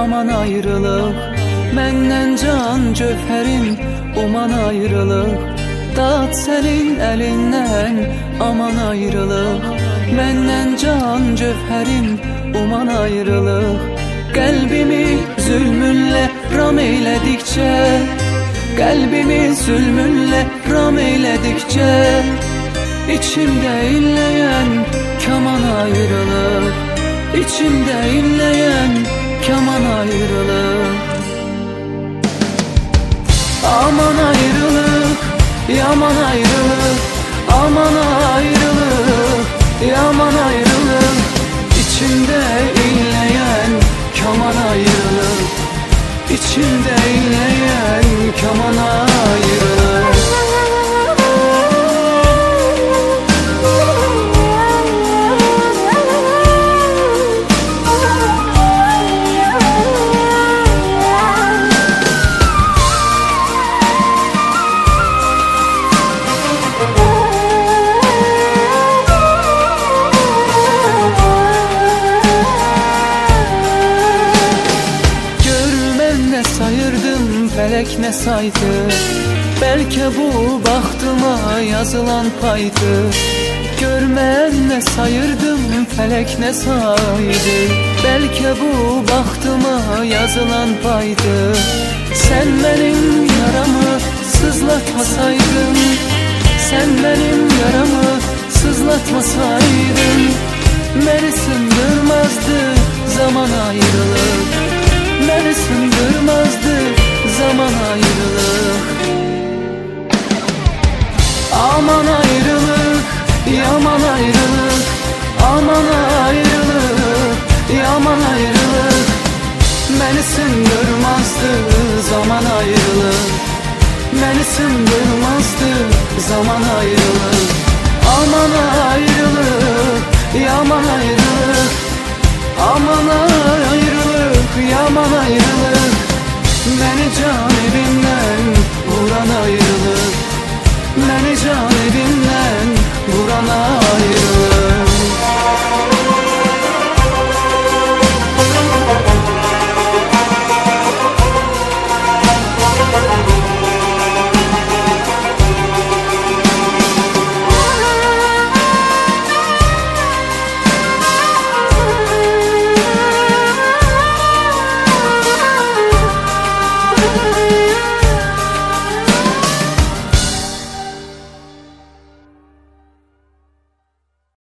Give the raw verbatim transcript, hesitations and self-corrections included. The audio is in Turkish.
aman ayrılık. Məndən can cövhərim, uman ayrılık. Dağıt sənin əlindən, aman ayrılıq. Məndən can cövhərim, uman ayrılıq. Qəlbimi zülmünlə ram eylədikcə, qəlbimi zülmünlə ram eylədikcə, İçimdə inləyən kaman ayrılıq, İçimdə inləyən kaman ayrılıq. Aman ayrılıq, yaman ayrılıq, aman ayrılıq, yaman ayrılıq. İçimdə inləyən kaman ayrılıq, İçimdə inləyən kaman ayrılıq. Felek ne saydı, belki bu baxtıma yazılan paydı. Görmən ne sayırdım, felek ne saydı, belki bu baxtıma yazılan paydı. Sen benim yaramı sızlatmasaydın, sen benim yaramı sızlatmasaydın, beni sındırmazdı zaman ayrılık, beni sındırmazdı zaman ayrılık. Aman ayrılık, yaman ayrılık, aman ayrılık, yaman ayrılık. Beni sındırmazdı zaman ayrılık, beni sındırmazdı zaman ayrılık. Aman ayrılık, yaman ayrılık, aman ayrılık, yaman ayrılık. Beni can evimden vuran ayrılık, beni can evimden vuran ayrılık.